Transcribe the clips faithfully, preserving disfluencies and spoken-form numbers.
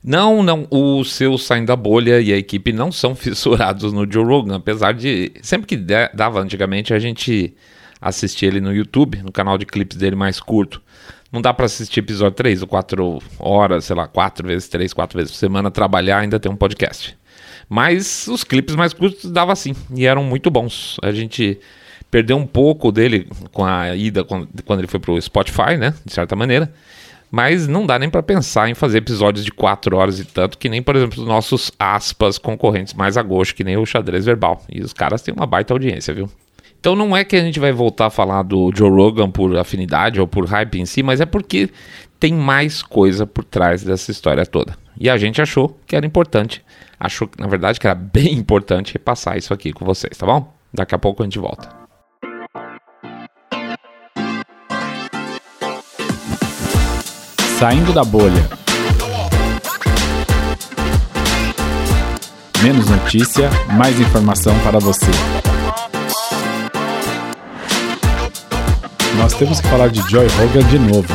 Não, não, o seu Saindo da Bolha e a equipe não são fissurados no Joe Rogan, apesar de, sempre que dava antigamente, a gente assistia ele no YouTube, no canal de clipes dele mais curto. Não dá para assistir episódio três ou quatro horas, sei lá, quatro vezes, três, quatro vezes por semana, trabalhar, ainda tem um podcast. Mas os clipes mais curtos dava sim, e eram muito bons. A gente perdeu um pouco dele com a ida, quando ele foi pro Spotify, né, de certa maneira. Mas não dá nem para pensar em fazer episódios de quatro horas e tanto, que nem, por exemplo, os nossos aspas concorrentes mais a gosto, que nem o Xadrez Verbal. E os caras têm uma baita audiência, viu? Então não é que a gente vai voltar a falar do Joe Rogan por afinidade ou por hype em si, mas é porque tem mais coisa por trás dessa história toda. E a gente achou que era importante, achou na verdade que era bem importante repassar isso aqui com vocês, tá bom? Daqui a pouco a gente volta. Saindo da Bolha. Menos notícia, mais informação para você. Nós temos que falar de Joe Rogan de novo.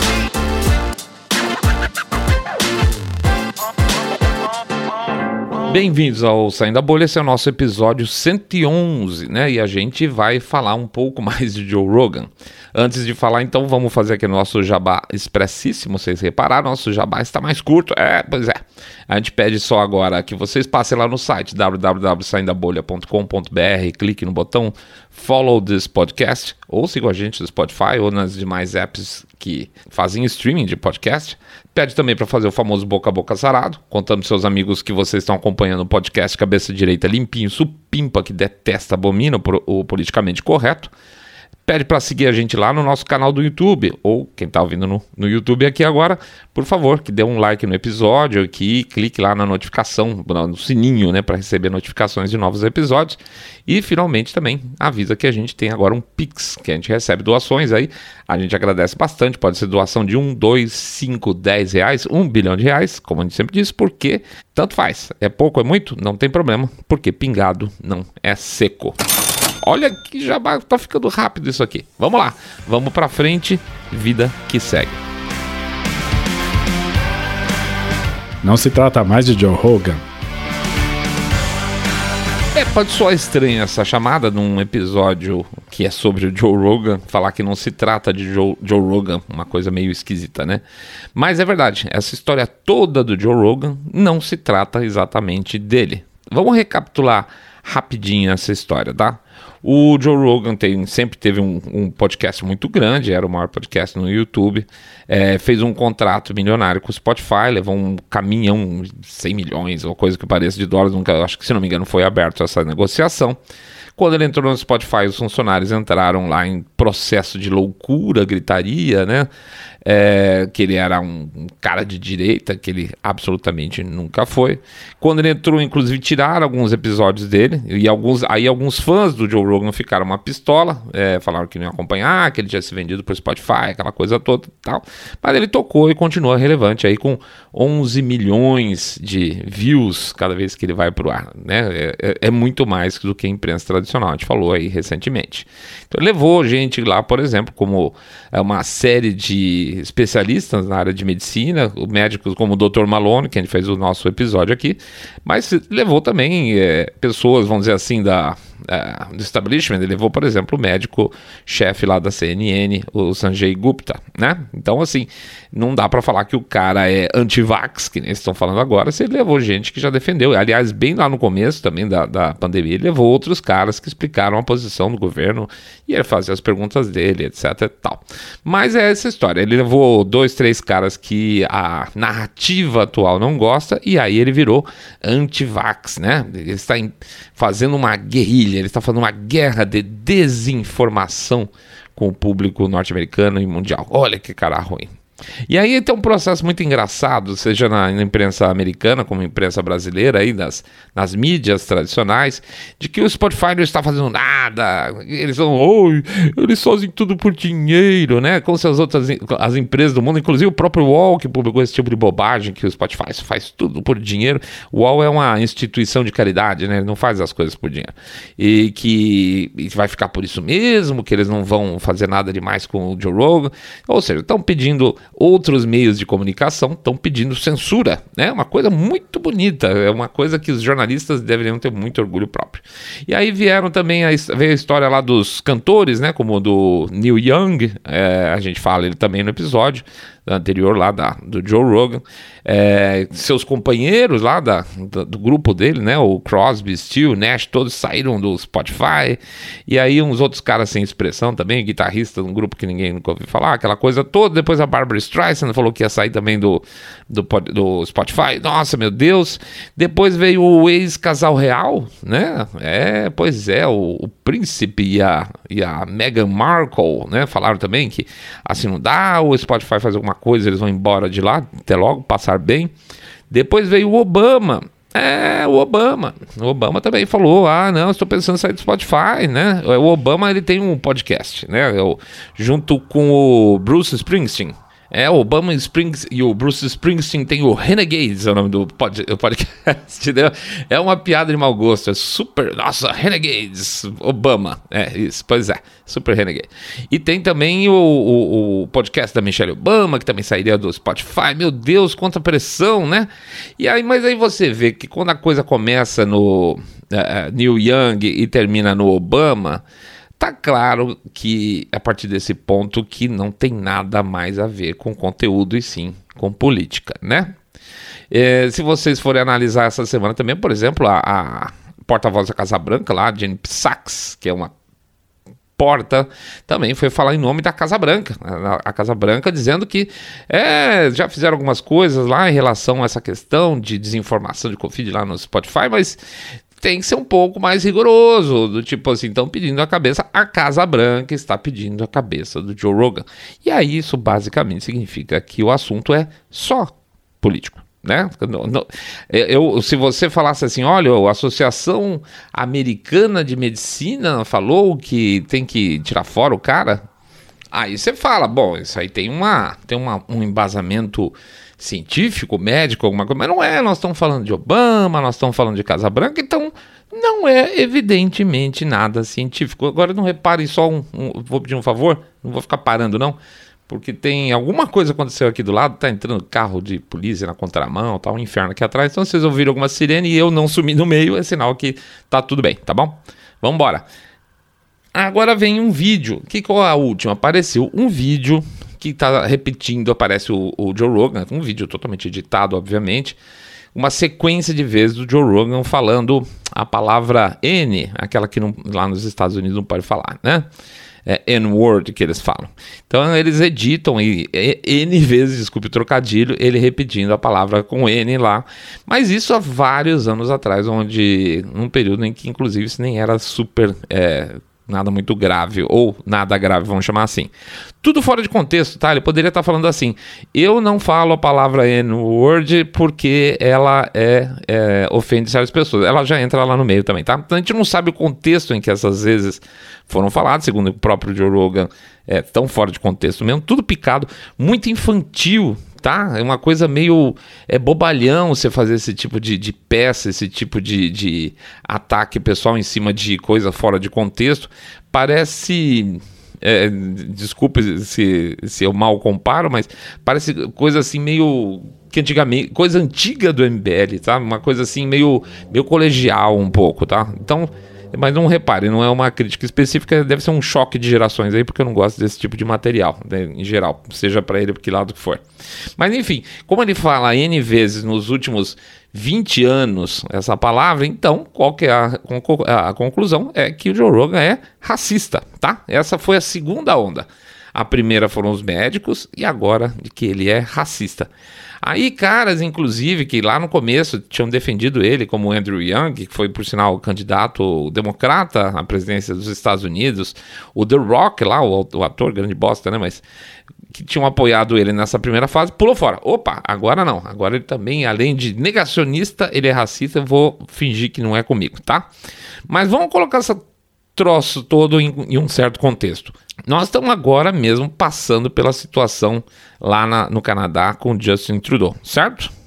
Bem-vindos ao Saindo da Bolha, esse é o nosso episódio cento e onze, né? E a gente vai falar um pouco mais de Joe Rogan. Antes de falar, então, vamos fazer aqui o nosso jabá expressíssimo. Vocês repararam, nosso jabá está mais curto. É, pois é. A gente pede só agora que vocês passem lá no site w w w ponto saindo da bolha ponto com ponto b r, clique no botão Follow this podcast, ou sigam a gente no Spotify ou nas demais apps que fazem streaming de podcast. Pede também para fazer o famoso boca a boca sarado, contando para seus amigos que vocês estão acompanhando o podcast Cabeça Direita Limpinho, supimpa, que detesta, abomina o politicamente correto. Pede para seguir a gente lá no nosso canal do YouTube, ou quem está ouvindo no, no YouTube aqui agora, por favor, que dê um like no episódio aqui, clique lá na notificação, no sininho, né, para receber notificações de novos episódios. E finalmente também avisa que a gente tem agora um Pix, que a gente recebe doações aí, a gente agradece bastante, pode ser doação de um, dois, cinco, dez reais, um bilhão de reais, como a gente sempre diz, porque tanto faz, é pouco, é muito, não tem problema, porque pingado não é seco. Olha que já tá ficando rápido isso aqui. Vamos lá, vamos pra frente, vida que segue. Não se trata mais de Joe Rogan. É, pode soar estranha essa chamada num episódio que é sobre o Joe Rogan, falar que não se trata de Joe, Joe Rogan, uma coisa meio esquisita, né? Mas é verdade, essa história toda do Joe Rogan não se trata exatamente dele. Vamos recapitular rapidinho essa história, tá? O Joe Rogan tem, sempre teve um, um podcast muito grande, era o maior podcast no YouTube, é, fez um contrato milionário com o Spotify, levou um caminhão, cem milhões, ou coisa que pareça, de dólares, nunca, acho que se não me engano foi aberto essa negociação. Quando ele entrou no Spotify, os funcionários entraram lá em processo de loucura, gritaria, né? É, que ele era um, um cara de direita, que ele absolutamente nunca foi. Quando ele entrou, inclusive, tiraram alguns episódios dele, e alguns, aí alguns fãs do Joe Rogan ficaram uma pistola, é, falaram que não iam acompanhar, que ele tinha se vendido pro Spotify, aquela coisa toda e tal. Mas ele tocou e continua relevante aí com onze milhões de views cada vez que ele vai pro ar, né? É, é muito mais do que a imprensa tradicional, a gente falou aí recentemente. Então ele levou gente lá, por exemplo, como é, uma série de especialistas na área de medicina, médicos como o doutor Malone, que a gente fez o nosso episódio aqui, mas levou também é, pessoas, vamos dizer assim, da, é, do establishment. Ele levou, por exemplo, o médico-chefe lá da C N N, o Sanjay Gupta, né? Então, assim, não dá para falar que o cara é anti-vax, que nem estão falando agora, se ele levou gente que já defendeu. Aliás, bem lá no começo também da, da pandemia, ele levou outros caras que explicaram a posição do governo e ele fazia as perguntas dele, etc e tal. Mas é essa história, ele levou dois, três caras que a narrativa atual não gosta, e aí ele virou anti-vax, né? Ele está em, fazendo uma guerrilha, ele está fazendo uma guerra de desinformação com o público norte-americano e mundial. Olha que cara ruim. E aí tem um processo muito engraçado, seja na, na imprensa americana como na imprensa brasileira, aí nas, nas mídias tradicionais, de que o Spotify não está fazendo nada, eles são, oi, eles fazem tudo por dinheiro, né? Como se as outras as empresas do mundo, inclusive o próprio U O L, que publicou esse tipo de bobagem, que o Spotify faz tudo por dinheiro. O U O L é uma instituição de caridade, né? Ele não faz as coisas por dinheiro. E que e vai ficar por isso mesmo, que eles não vão fazer nada demais com o Joe Rogan. Ou seja, estão pedindo outros meios de comunicação estão pedindo censura, né? Uma coisa muito bonita, é uma coisa que os jornalistas deveriam ter muito orgulho próprio. E aí vieram também a, veio a história lá dos cantores, né? Como o do Neil Young, é, a gente fala ele também no episódio anterior lá da, do Joe Rogan, é, seus companheiros lá da, do, do grupo dele, né, o Crosby, Stills, Nash, todos saíram do Spotify, e aí uns outros caras sem expressão também, guitarrista de um grupo que ninguém nunca ouviu falar, aquela coisa toda. Depois a Barbra Streisand falou que ia sair também do, do, do Spotify, nossa, meu Deus. Depois veio o ex-casal real, né, é, pois é, o, o príncipe e a, e a Meghan Markle, né, falaram também que assim não dá, o Spotify faz alguma coisa, eles vão embora de lá, até logo, passar bem. Depois veio o Obama, é, o Obama, o Obama também falou, ah, não, estou pensando em sair do Spotify, né, o Obama, ele tem um podcast, né, eu, junto com o Bruce Springsteen. É, o Obama Springs e o Bruce Springsteen tem o Renegades, é o nome do pod, podcast, né? É uma piada de mau gosto, é super, nossa, Renegades, Obama, é isso, pois é, super Renegade. E tem também o, o, o podcast da Michelle Obama, que também sairia do Spotify, meu Deus, quanta pressão, né? E aí, mas aí você vê que quando a coisa começa no uh, Neil Young e termina no Obama, tá claro que, a partir desse ponto, que não tem nada mais a ver com conteúdo e sim com política, né? É, se vocês forem analisar essa semana também, por exemplo, a, a porta-voz da Casa Branca lá, Jen Psaki, que é uma porta, também foi falar em nome da Casa Branca, a, a Casa Branca dizendo que é, já fizeram algumas coisas lá em relação a essa questão de desinformação de Covid lá no Spotify, mas tem que ser um pouco mais rigoroso, do tipo assim, estão pedindo a cabeça, a Casa Branca está pedindo a cabeça do Joe Rogan. E aí isso basicamente significa que o assunto é só político, né? Eu, se você falasse assim, olha, a Associação Americana de Medicina falou que tem que tirar fora o cara, aí você fala, bom, isso aí tem, uma, tem uma, um embasamento científico, médico, alguma coisa, mas não é, nós estamos falando de Obama, nós estamos falando de Casa Branca, então não é evidentemente nada científico. Agora não reparem só um, um vou pedir um favor, não vou ficar parando não, porque tem alguma coisa aconteceu aqui do lado, tá entrando carro de polícia na contramão, tá um inferno aqui atrás, então vocês ouviram alguma sirene e eu não sumi no meio, é sinal que tá tudo bem, tá bom? Vamos embora. Agora vem um vídeo, que qual é a última? Apareceu um vídeo que está repetindo, aparece o, o Joe Rogan, um vídeo totalmente editado, obviamente, uma sequência de vezes do Joe Rogan falando a palavra N, aquela que não, lá nos Estados Unidos não pode falar, né? É N-word que eles falam. Então eles editam e, e N vezes, desculpe o trocadilho, ele repetindo a palavra com N lá, mas isso há vários anos atrás, onde, num período em que inclusive isso nem era super... É, nada muito grave, ou nada grave, vamos chamar assim. Tudo fora de contexto, tá? Ele poderia estar falando assim, eu não falo a palavra N-word porque ela é, é, ofende certas pessoas. Ela já entra lá no meio também, tá? Então a gente não sabe o contexto em que essas vezes foram faladas, segundo o próprio Joe Rogan, é tão fora de contexto mesmo, tudo picado, muito infantil, tá? É uma coisa meio é bobalhão você fazer esse tipo de, de peça, esse tipo de, de ataque pessoal em cima de coisa fora de contexto. Parece, é, desculpe se, se eu mal comparo, mas parece coisa assim meio que antigamente, coisa antiga do M B L, tá? Uma coisa assim meio, meio colegial um pouco, tá? Então, mas não repare, não é uma crítica específica, deve ser um choque de gerações aí, porque eu não gosto desse tipo de material, né, em geral, seja para ele, que lado que for. Mas enfim, como ele fala N vezes nos últimos vinte anos essa palavra, então qual que é a, a conclusão? É que o Joe Rogan é racista, tá? Essa foi a segunda onda. A primeira foram os médicos e agora de que ele é racista. Aí caras, inclusive, que lá no começo tinham defendido ele, como o Andrew Yang, que foi, por sinal, candidato democrata à presidência dos Estados Unidos, o The Rock lá, o, o ator, grande bosta, né, mas que tinham apoiado ele nessa primeira fase, pulou fora. Opa, agora não, agora ele também, além de negacionista, ele é racista, eu vou fingir que não é comigo, tá? Mas vamos colocar essa troço todo em, em um certo contexto. Nós estamos agora mesmo passando pela situação lá na, no Canadá com Justin Trudeau, certo?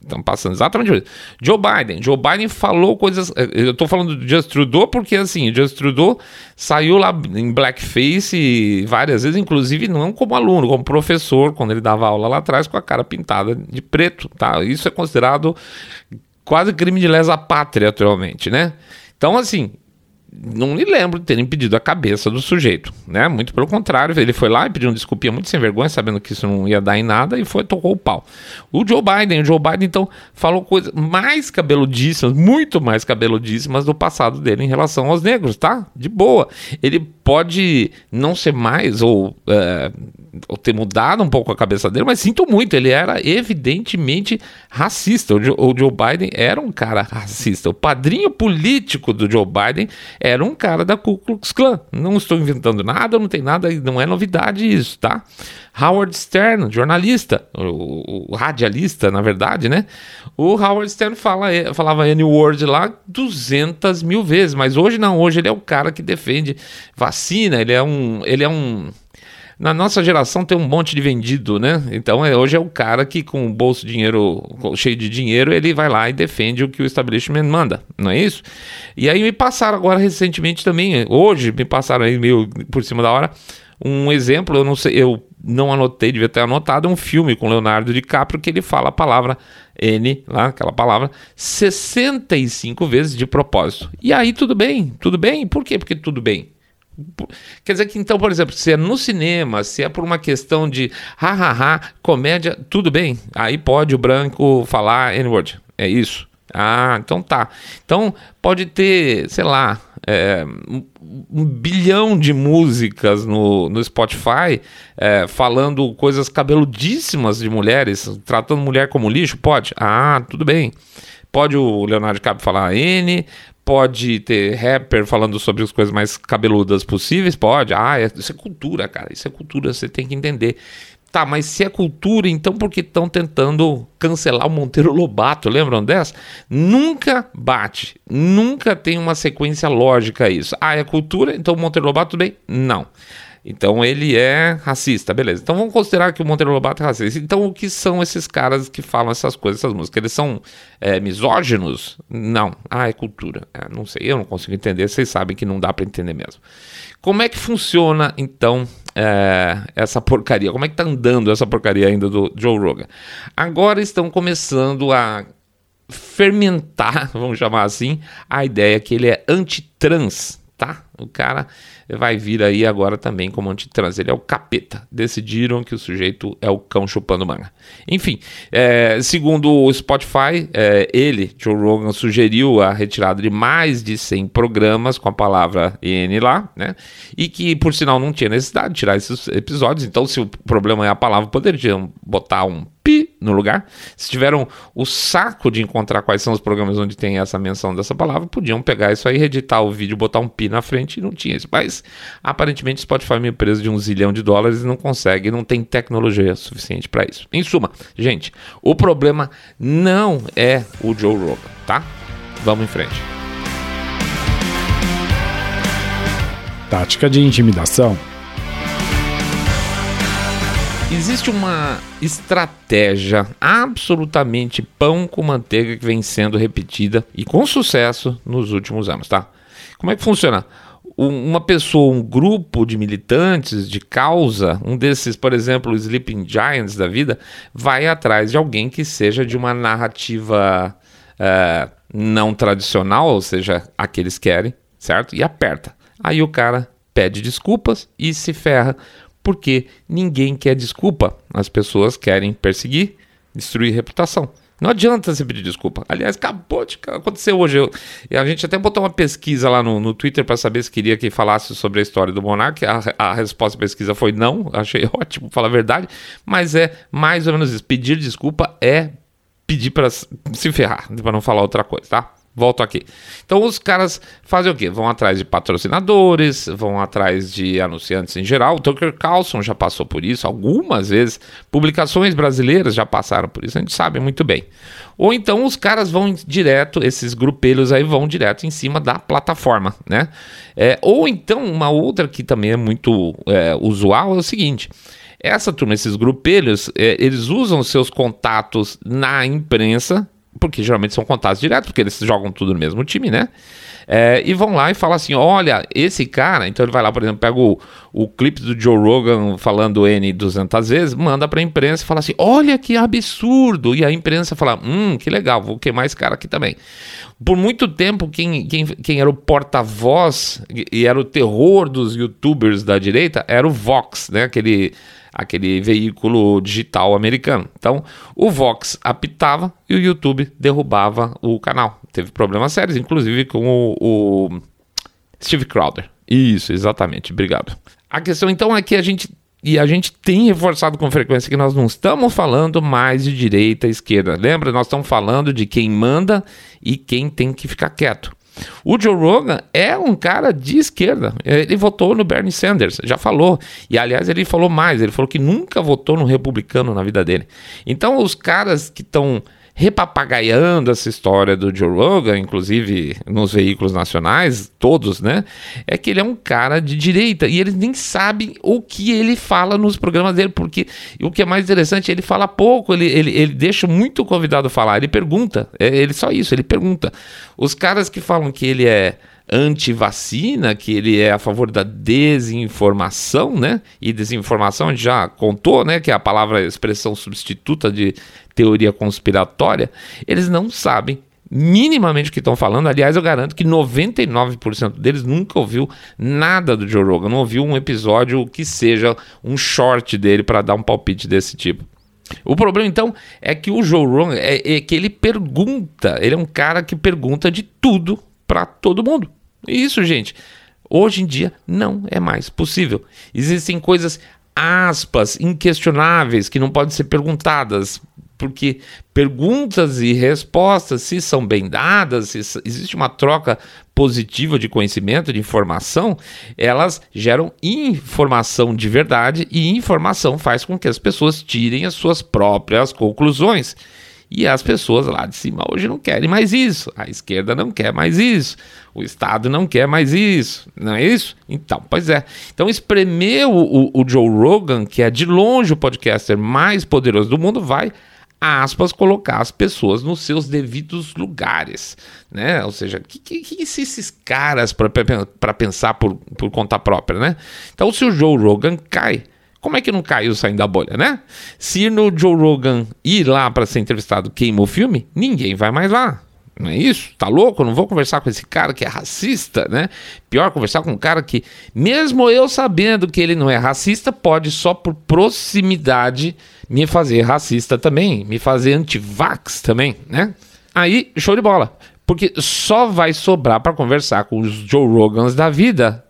Estão passando exatamente por isso. Joe Biden. Joe Biden falou coisas... Eu tô falando do Justin Trudeau porque, assim, o Justin Trudeau saiu lá em blackface várias vezes, inclusive não como aluno, como professor, quando ele dava aula lá atrás com a cara pintada de preto, tá? Isso é considerado quase crime de lesa pátria atualmente, né? Então, assim... Não me lembro de terem pedido a cabeça do sujeito, né? Muito pelo contrário, ele foi lá e pediu uma desculpinha muito sem vergonha, sabendo que isso não ia dar em nada, e foi, tocou o pau. O Joe Biden, o Joe Biden, então, falou coisas mais cabeludíssimas, muito mais cabeludíssimas do passado dele em relação aos negros, tá? De boa. Ele pode não ser mais, ou, é, ou ter mudado um pouco a cabeça dele, mas sinto muito, ele era evidentemente racista. O Joe, o Joe Biden era um cara racista. O padrinho político do Joe Biden era um cara da Ku Klux Klan. Não estou inventando nada, não tem nada, não é novidade isso, tá? Howard Stern, jornalista, o, o radialista, na verdade, né? O Howard Stern fala, falava N-word lá duzentas mil vezes, mas hoje não, hoje ele é o cara que defende vacina, ele é um... Ele é um na nossa geração tem um monte de vendido, né? Então é, hoje é o cara que com o bolso dinheiro, cheio de dinheiro, ele vai lá e defende o que o establishment manda, não é isso? E aí me passaram agora recentemente também, hoje me passaram aí meio por cima da hora, um exemplo, eu não sei, eu não anotei, devia ter anotado, um filme com Leonardo DiCaprio que ele fala a palavra N, lá, aquela palavra, sessenta e cinco vezes de propósito. E aí tudo bem, tudo bem, por quê? Porque tudo bem. Quer dizer que então, por exemplo, se é no cinema, se é por uma questão de ha-ha-ha, comédia, tudo bem. Aí pode o branco falar N-word, é isso. Ah, então tá. Então pode ter, sei lá, é, um, um bilhão de músicas no, no Spotify é, falando coisas cabeludíssimas de mulheres, tratando mulher como lixo, pode? Ah, tudo bem. Pode o Leonardo DiCaprio falar N... Pode ter rapper falando sobre as coisas mais cabeludas possíveis? Pode. Ah, é, isso é cultura, cara. Isso é cultura, você tem que entender. Tá, mas se é cultura, então por que estão tentando cancelar o Monteiro Lobato? Lembram dessa? Nunca bate. Nunca tem uma sequência lógica isso. Ah, é cultura, então o Monteiro Lobato tudo bem? Não. Então ele é racista, beleza. Então vamos considerar que o Monteiro Lobato é racista. Então o que são esses caras que falam essas coisas, essas músicas? Eles são é, misóginos? Não. Ah, é cultura. É, não sei, eu não consigo entender. Vocês sabem que não dá para entender mesmo. Como é que funciona, então, é, essa porcaria? Como é que tá andando essa porcaria ainda do Joe Rogan? Agora estão começando a fermentar, vamos chamar assim, a ideia que ele é antitrans, tá? O cara vai vir aí agora também como antitrans. Ele é o capeta. Decidiram que o sujeito é o cão chupando manga. Enfim, é, segundo o Spotify, é, ele, Joe Rogan, sugeriu a retirada de mais de cem programas com a palavra N lá, né? E que, por sinal, não tinha necessidade de tirar esses episódios. Então, se o problema é a palavra, poderiam botar um pi no lugar. Se tiveram o saco de encontrar quais são os programas onde tem essa menção dessa palavra, podiam pegar isso aí, reeditar o vídeo, botar um pi na frente e não tinha isso. Mas aparentemente o Spotify é uma empresa de um zilhão de dólares e não consegue, não tem tecnologia suficiente para isso. Em suma, gente, o problema não é o Joe Rogan, tá? Vamos em frente. Tática de intimidação. Existe uma estratégia absolutamente pão com manteiga que vem sendo repetida e com sucesso nos últimos anos, tá? Como é que funciona? Uma pessoa, um grupo de militantes de causa, um desses, por exemplo, os Sleeping Giants da vida, vai atrás de alguém que seja de uma narrativa uh, não tradicional, ou seja, a que eles querem, certo? E aperta. Aí o cara pede desculpas e se ferra, porque ninguém quer desculpa. As pessoas querem perseguir, destruir reputação. Não adianta você pedir desculpa. Aliás, acabou de acontecer hoje. Eu, a gente até botou uma pesquisa lá no, no Twitter para saber se queria que falasse sobre a história do Monark. A, a resposta da pesquisa foi não. Achei ótimo, falar a verdade. Mas é mais ou menos isso. Pedir desculpa é pedir para se ferrar, para não falar outra coisa, tá? Volto aqui. Então os caras fazem o quê? Vão atrás de patrocinadores, vão atrás de anunciantes em geral. O Tucker Carlson já passou por isso algumas vezes. Publicações brasileiras já passaram por isso, a gente sabe muito bem. Ou então os caras vão direto, esses grupelhos aí vão direto em cima da plataforma, né? É, ou então uma outra que também é muito é, usual é o seguinte... Essa turma, esses grupelhos, é, eles usam seus contatos na imprensa, porque geralmente são contatos diretos, porque eles jogam tudo no mesmo time, né? É, e vão lá e falam assim, olha, esse cara... Então ele vai lá, por exemplo, pega o, o clipe do Joe Rogan falando N duzentas vezes, manda pra imprensa e fala assim, olha que absurdo. E a imprensa fala, hum, que legal, vou queimar esse cara aqui também. Por muito tempo, quem, quem, quem era o porta-voz e era o terror dos youtubers da direita era o Vox, né? Aquele... aquele veículo digital americano. Então, o Vox apitava e o YouTube derrubava o canal. Teve problemas sérios, inclusive com o, o Steve Crowder. Isso, exatamente, obrigado. A questão, então, é que a gente, e a gente tem reforçado com frequência que nós não estamos falando mais de direita e esquerda. Lembra? Nós estamos falando de quem manda e quem tem que ficar quieto. O Joe Rogan é um cara de esquerda, ele votou no Bernie Sanders, já falou, e aliás ele falou mais, ele falou que nunca votou no republicano na vida dele. Então os caras que estão repapagaiando essa história do Joe Rogan, inclusive nos veículos nacionais, todos, né, é que ele é um cara de direita, e eles nem sabem o que ele fala nos programas dele, porque o que é mais interessante, ele fala pouco, ele, ele, ele deixa muito o convidado falar, ele pergunta, é ele só isso, ele pergunta. Os caras que falam que ele é anti-vacina, que ele é a favor da desinformação, né? E desinformação a gente já contou, né? Que é a palavra, a expressão substituta de teoria conspiratória. Eles não sabem minimamente o que estão falando. Aliás, eu garanto que noventa e nove por cento deles nunca ouviu nada do Joe Rogan, não ouviu um episódio que seja um short dele para dar um palpite desse tipo. O problema, então, é que o Joe Rogan é, é que ele pergunta, ele é um cara que pergunta de tudo para todo mundo. E isso, gente, hoje em dia não é mais possível. Existem coisas, aspas, inquestionáveis que não podem ser perguntadas, porque perguntas e respostas, se são bem dadas, se existe uma troca positiva de conhecimento, de informação, elas geram informação de verdade, e informação faz com que as pessoas tirem as suas próprias conclusões. E as pessoas lá de cima hoje não querem mais isso, a esquerda não quer mais isso, o Estado não quer mais isso, não é isso? Então, pois é. Então, espremer o, o, o Joe Rogan, que é de longe o podcaster mais poderoso do mundo, vai, aspas, colocar as pessoas nos seus devidos lugares, né? Ou seja, o que, que, que são esses caras para pensar por, por conta própria, né? Então, se o Joe Rogan cai, como é que não caiu saindo da bolha, né? Se no Joe Rogan ir lá para ser entrevistado queima o filme, ninguém vai mais lá. Não é isso? Tá louco? Eu não vou conversar com esse cara que é racista, né? Pior, conversar com um cara que, mesmo eu sabendo que ele não é racista, pode só por proximidade me fazer racista também, me fazer anti-vax também, né? Aí, show de bola. Porque só vai sobrar para conversar com os Joe Rogans da vida,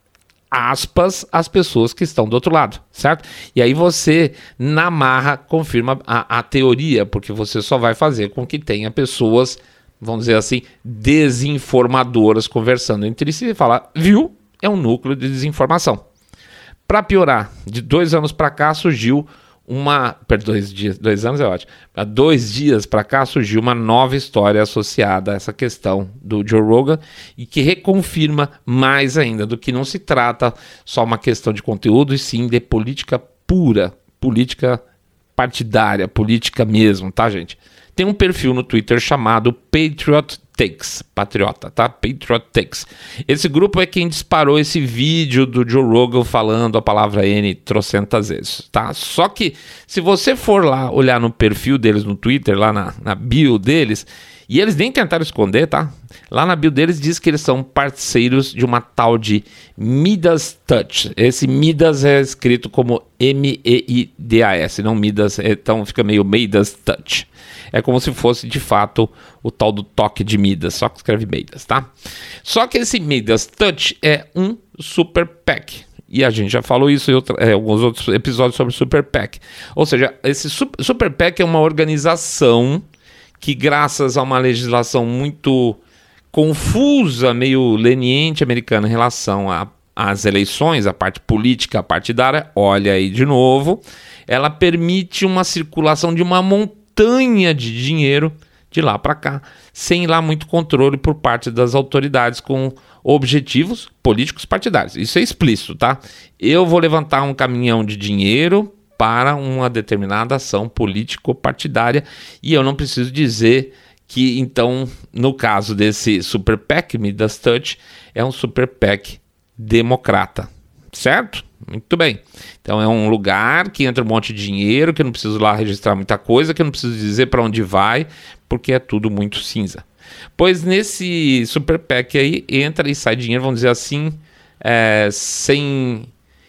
aspas, as pessoas que estão do outro lado, certo? E aí você, na marra, confirma a, a teoria, porque você só vai fazer com que tenha pessoas, vamos dizer assim, desinformadoras conversando entre si e falar, viu? É um núcleo de desinformação. Para piorar, de dois anos para cá surgiu uma... Perdão, dois dias, dois anos é ótimo. Há dois dias para cá surgiu uma nova história associada a essa questão do Joe Rogan e que reconfirma mais ainda do que não se trata só uma questão de conteúdo e sim de política pura, política partidária, política mesmo, tá, gente? Tem um perfil no Twitter chamado Patriot Takes, patriota, tá? Patriot Takes. Esse grupo é quem disparou esse vídeo do Joe Rogan falando a palavra N trocentas vezes, tá? Só que se você for lá olhar no perfil deles no Twitter, lá na, na bio deles, e eles nem tentaram esconder, tá? Lá na bio deles diz que eles são parceiros de uma tal de Midas Touch. Esse Midas é escrito como M E I D A S, não Midas, então fica meio Midas Touch. É como se fosse, de fato, o tal do toque de Midas, só que escreve Midas, tá? Só que esse Midas Touch é um Super PAC. E a gente já falou isso em outra, é, alguns outros episódios sobre Super PAC. Ou seja, esse Super, Super PAC é uma organização que, graças a uma legislação muito confusa, meio leniente americana em relação às eleições, a parte política, a partidária, olha aí de novo, ela permite uma circulação de uma montanha de dinheiro de lá para cá, sem lá muito controle por parte das autoridades com objetivos políticos partidários. Isso é explícito, tá? Eu vou levantar um caminhão de dinheiro para uma determinada ação político-partidária, e eu não preciso dizer que, então, no caso desse Super PAC, Midas Touch, é um Super PAC democrata, certo? Muito bem. Então é um lugar que entra um monte de dinheiro, que eu não preciso lá registrar muita coisa, que eu não preciso dizer para onde vai, porque é tudo muito cinza. Pois nesse Super PAC aí entra e sai dinheiro, vamos dizer assim, é, sem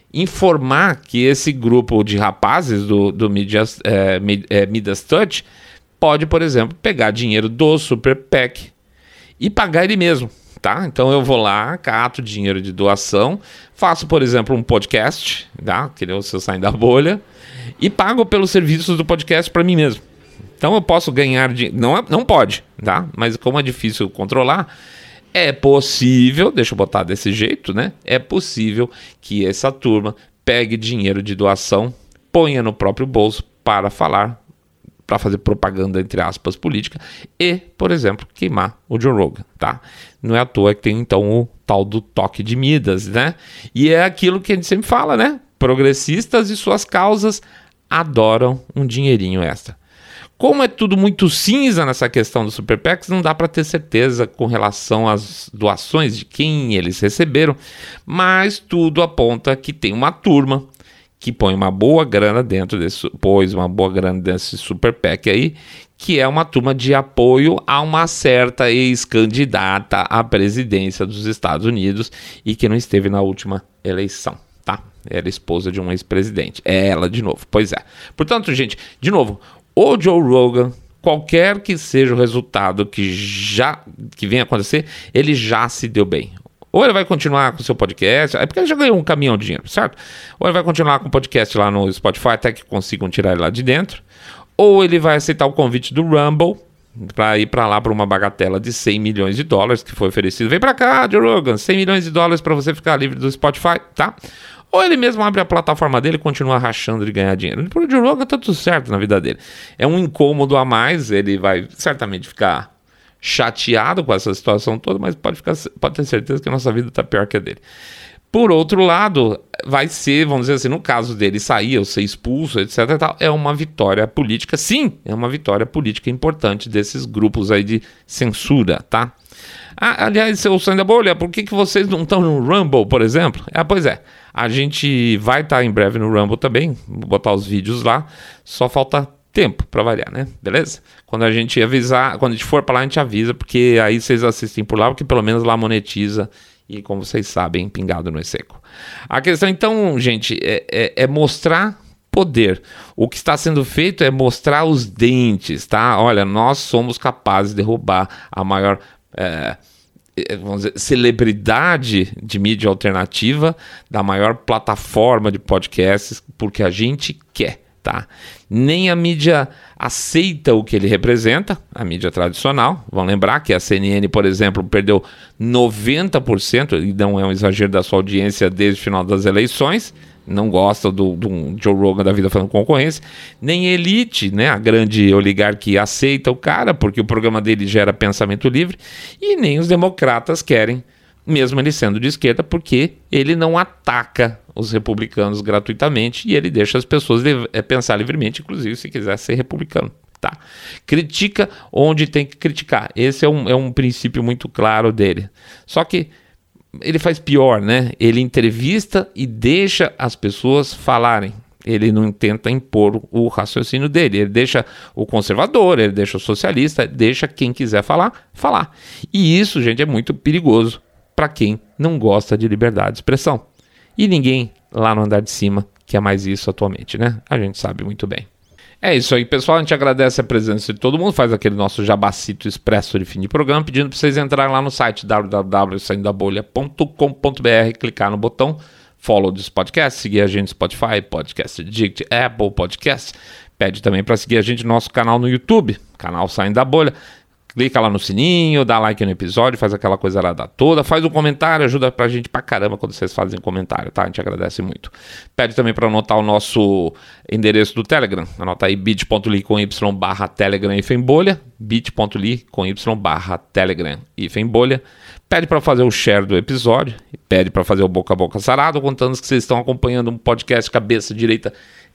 informar que esse grupo de rapazes do, do Midas, é, é, Midas Touch pode, por exemplo, pegar dinheiro do Super PAC e pagar ele mesmo, tá? Então eu vou lá, cato dinheiro de doação, faço, por exemplo, um podcast, tá? Que nem o seu Saindo da Bolha, e pago pelos serviços do podcast para mim mesmo. Então eu posso ganhar dinheiro, não, não pode, tá? Mas como é difícil controlar, é possível, deixa eu botar desse jeito, né? É possível que essa turma pegue dinheiro de doação, ponha no próprio bolso para falar, para fazer propaganda, entre aspas, política, e, por exemplo, queimar o Joe Rogan, tá? Não é à toa que tem, então, o tal do toque de Midas, né? E é aquilo que a gente sempre fala, né? Progressistas e suas causas adoram um dinheirinho extra. Como é tudo muito cinza nessa questão do Super PACs, não dá para ter certeza com relação às doações de quem eles receberam, mas tudo aponta que tem uma turma que põe uma boa grana dentro desse, pôs uma boa grana desse Super PAC aí, que é uma turma de apoio a uma certa ex-candidata à presidência dos Estados Unidos e que não esteve na última eleição, tá? Era esposa de um ex-presidente. É ela de novo, pois é. Portanto, gente, de novo, o Joe Rogan, qualquer que seja o resultado que já que venha acontecer, ele já se deu bem. Ou ele vai continuar com o seu podcast, é porque ele já ganhou um caminhão de dinheiro, certo? Ou ele vai continuar com o podcast lá no Spotify até que consigam tirar ele lá de dentro. Ou ele vai aceitar o convite do Rumble para ir para lá por uma bagatela de cem milhões de dólares que foi oferecido. Vem para cá, Joe Rogan, cem milhões de dólares para você ficar livre do Spotify, tá? Ou ele mesmo abre a plataforma dele e continua rachando de ganhar dinheiro. Por o Joe Rogan tá tudo certo na vida dele. É um incômodo a mais, ele vai certamente ficar chateado com essa situação toda, mas pode, ficar, pode ter certeza que a nossa vida tá pior que a dele. Por outro lado, vai ser, vamos dizer assim, no caso dele sair ou ser expulso, etc e tal, é uma vitória política, sim, é uma vitória política importante desses grupos aí de censura, tá? Ah, aliás, seu Saindo da Bolha, por que, que vocês não estão no Rumble, por exemplo? Ah, pois é, a gente vai estar em breve no Rumble também, vou botar os vídeos lá, só falta tempo pra variar, né? Beleza? Quando a gente avisar, quando a gente for pra lá, a gente avisa, porque aí vocês assistem por lá, porque pelo menos lá monetiza e, como vocês sabem, pingado não é seco. A questão, então, gente, é, é, é mostrar poder. O que está sendo feito é mostrar os dentes, tá? Olha, nós somos capazes de derrubar a maior... É, vamos dizer, celebridade de mídia alternativa da maior plataforma de podcasts, porque a gente quer, tá? Nem a mídia aceita o que ele representa, a mídia tradicional. Vão lembrar que a C N N, por exemplo, perdeu noventa por cento, e não é um exagero, da sua audiência desde o final das eleições. Não gosta do, do Joe Rogan da vida fazendo concorrência. Nem Elite, né, a grande oligarquia, aceita o cara, porque o programa dele gera pensamento livre. E nem os democratas querem, mesmo ele sendo de esquerda, porque ele não ataca os republicanos gratuitamente e ele deixa as pessoas li- é, pensar livremente, inclusive se quiser ser republicano. Tá. Critica onde tem que criticar. Esse é um, é um princípio muito claro dele. Só que ele faz pior, né? Ele entrevista e deixa as pessoas falarem. Ele não tenta impor o raciocínio dele. Ele deixa o conservador, ele deixa o socialista, deixa quem quiser falar, falar. E isso, gente, é muito perigoso para quem não gosta de liberdade de expressão. E ninguém lá no andar de cima quer mais isso atualmente, né? A gente sabe muito bem. É isso aí, pessoal. A gente agradece a presença de todo mundo. Faz aquele nosso jabacito expresso de fim de programa, pedindo para vocês entrarem lá no site w w w ponto saindo da bolha ponto com ponto b r, clicar no botão follow dos podcasts, seguir a gente no Spotify, Podcast Addict, Apple Podcast. Pede também para seguir a gente no nosso canal no YouTube, canal Saindo da Bolha. Clica lá no sininho, dá like no episódio, faz aquela coisa lá da toda, faz um comentário, ajuda pra gente pra caramba quando vocês fazem comentário, tá? A gente agradece muito. Pede também pra anotar o nosso endereço do Telegram, anota aí bit.ly com y barra Telegram e Fembolha, bit.ly com y barra Telegram e Fembolha. Pede pra fazer o share do episódio, pede pra fazer o boca a boca sarado, contando que vocês estão acompanhando um podcast cabeça direita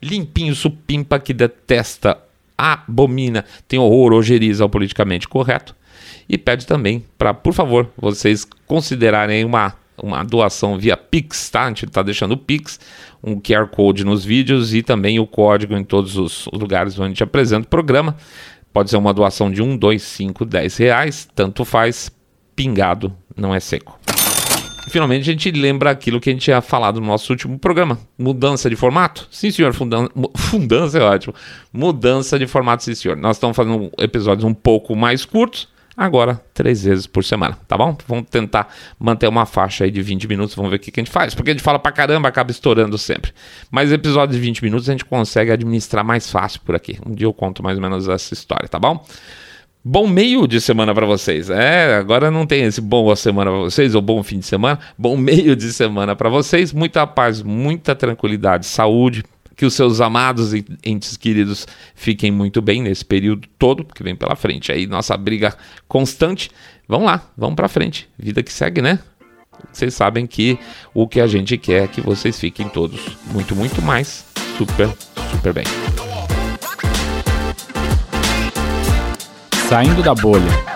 limpinho, supimpa, que detesta, abomina, tem horror, ojeriza ao politicamente correto. E pede também para, por favor, vocês considerarem uma, uma doação via Pix, tá? A gente está deixando o Pix, um Q R Code nos vídeos e também o código em todos os lugares onde a gente apresenta o programa. Pode ser uma doação de um, dois, cinco, dez reais, tanto faz, pingado, não é seco. E, finalmente a gente lembra aquilo que a gente tinha falado no nosso último programa. Mudança de formato? Sim, senhor. Fundan... Fundança é ótimo. Mudança de formato, sim, senhor. Nós estamos fazendo episódios um pouco mais curtos, agora três vezes por semana, tá bom? Vamos tentar manter uma faixa aí de vinte minutos, vamos ver o que, que a gente faz. Porque a gente fala pra caramba, acaba estourando sempre. Mas episódios de vinte minutos a gente consegue administrar mais fácil por aqui. Um dia eu conto mais ou menos essa história, tá bom? Bom meio de semana para vocês. É, agora não tem esse bom semana para vocês ou bom fim de semana. Bom meio de semana para vocês. Muita paz, muita tranquilidade, saúde. Que os seus amados e entes queridos fiquem muito bem nesse período todo que vem pela frente. Aí nossa briga constante. Vamos lá, vamos para frente. Vida que segue, né? Vocês sabem que o que a gente quer é que vocês fiquem todos muito, muito mais super, super bem. Saindo da bolha.